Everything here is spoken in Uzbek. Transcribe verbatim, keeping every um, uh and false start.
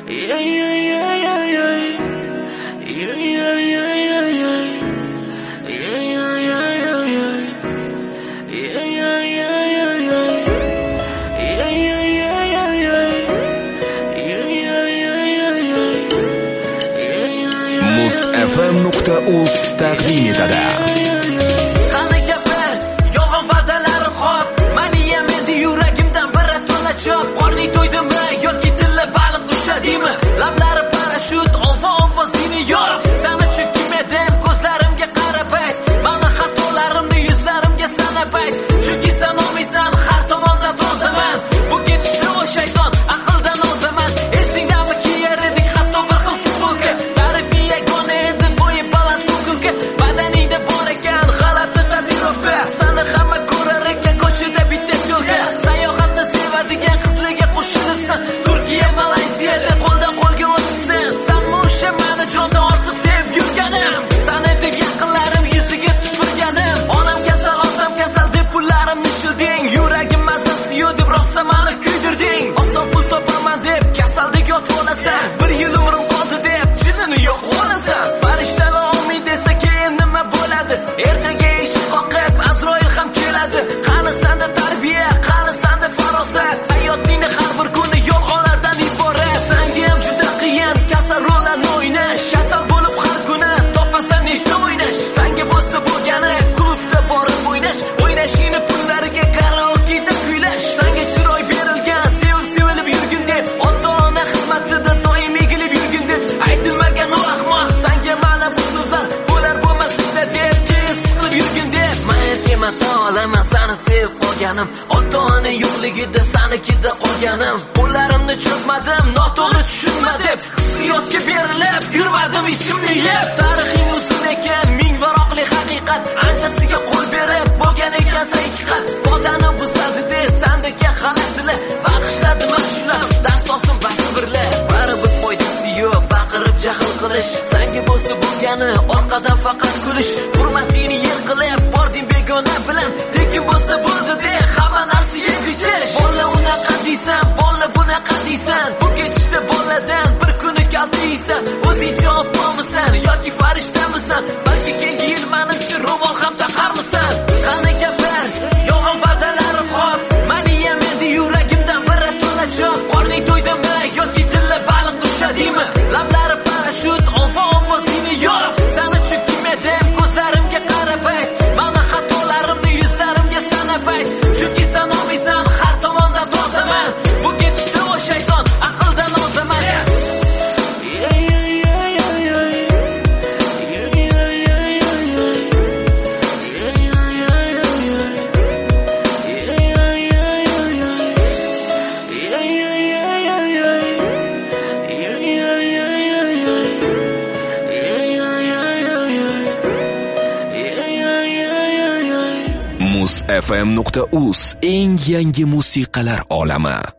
muz f m nuqta uz taqdim etadi. Qani gaplar, yolg'on va'dalari xop, meni ham endi yuragimdan bir to'la chop. Qorning to'ydimi yoki tilla baliq ushadimi? Lablari parashyut, olva olva seni yor. Sani chekkim edim, ko'zlarimga qarab ayt. Mani xatolarimni yuzlarimga sanab ayt. Chunki sen olmaysan, har tomondan tozaman. Bu ketishda o shayton, aqldan ozaman. Esingdami kiyar edik hatto bir xil futbolka. Tarifing yagona edi bo'yi baland ko'kunka. Badaningda bor ekan g'alati tatuirovka. Seni hamma ko'rar ekan ko'chada bitta yo'lga. Sayohatni sevadigan qizlarga qo'shilibsan. Turkiya, Malayziyada qo'ldan qo'lga o'tibsan. Sen o'sha meni jondan ortiq sevib yurganim. Seni deb yaqinlarim yuziga tupurganim. Onam kasal, otam kasal deb pullarimni shilding. Yuragim mazasiyo deb rosa meni kuydirding. Oson pul topaman deb kasaldek yotib olasan. Bir yil umrim qoldi deb jinini yo'q olasan. Farishtalar olmay desa keyin nima bo'ladi? Ertaga eshik qoqib Azroil ham keladi. Qani senda tarbiya, qani senda farosat? Hayotingni har bir kuni yolg'onlardan iborat. Senga ham juda qiyin kasal rollarni o'ynash. Kasal bo'lib har kuni topasan nechta o'ynash. Senga bo'lsa bo'lgani klubda borib o'ynash. O'ynashingni pullariga karaoke'da kuylash. Senga chiroy berilgan, sevib sevilib yurgin deb, ota-ona xizmatida doim egilib yurgin deb aytilmagan u ahmoq. Senga mana bu so'zlar bo'lar bo'lmas ishlar deb keyin siqilib yurgin deb. Men temata olaman seni sevib qolganim. Ota-ona yo'qligida senikida qolganim. Qo'llarimni cho'kmadim, noto'g'ri tushunma deb hissiyotga berilib yurmadim ichimni yeb. Tarixing uzun ekan, ming varoqli haqiqat. Anchasiga qo'l berib bo'lgan ekansan ikki qat. Odani buzadi deb sendagi xalatilar bag'ishladi mashhurlar. Dars olsin basibirlar. Baribir foydasi yo'q baqirib jahl qilish. Senga bo'lsa bo'lgani orqadan faqat kulish. Hurmatingni yer qilib bording begona bilan. Lekin bo'lsa bo'ldi deb hamma narsaga kechish. Bola unaqa deysan, bola bunaqa deysan. Bu ketishda boladan bir kuni kaltiysan. O'zing javob olmisan yoki farishtamisan? Balki keyingi yil menimcha ro'mol ham taqarmisan? Qani gaplar, yolg'on va'dalari xop, meni ham endi yuragimdan bir to'la chop. Qorning to'ydimi yoki tilla baliq ushadimi? Lablari parashyut, olva olva seni yor. Seni chekkim edim, ko'zlarimga qarab ayt. Mani xatolarimni yuzlarimga sanab ayt. Chunki sen olmaysan, har tomondan tozaman. Bu ketishda o shayton, aqldan ozaman. muz f m nuqta uz eng yangi musiqalar olami.